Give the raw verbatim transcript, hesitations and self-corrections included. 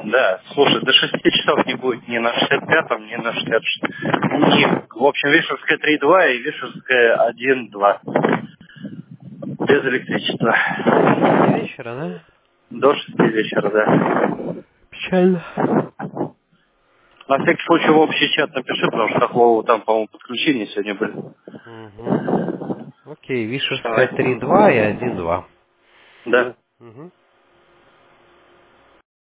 Да, слушай, до шести часов не будет ни на шестьдесят пятом, ни на шестьдесят шестом. Ни, в общем, Вишерская три два и Вишерская один два. Без электричества. До вечера, да? До шести вечера, да. Печально. На всякий случай в общий чат напиши, потому что Хохлову там, по-моему, подключения сегодня были. Угу. Окей, Вишерская Давай. три два и один два. Да. Угу.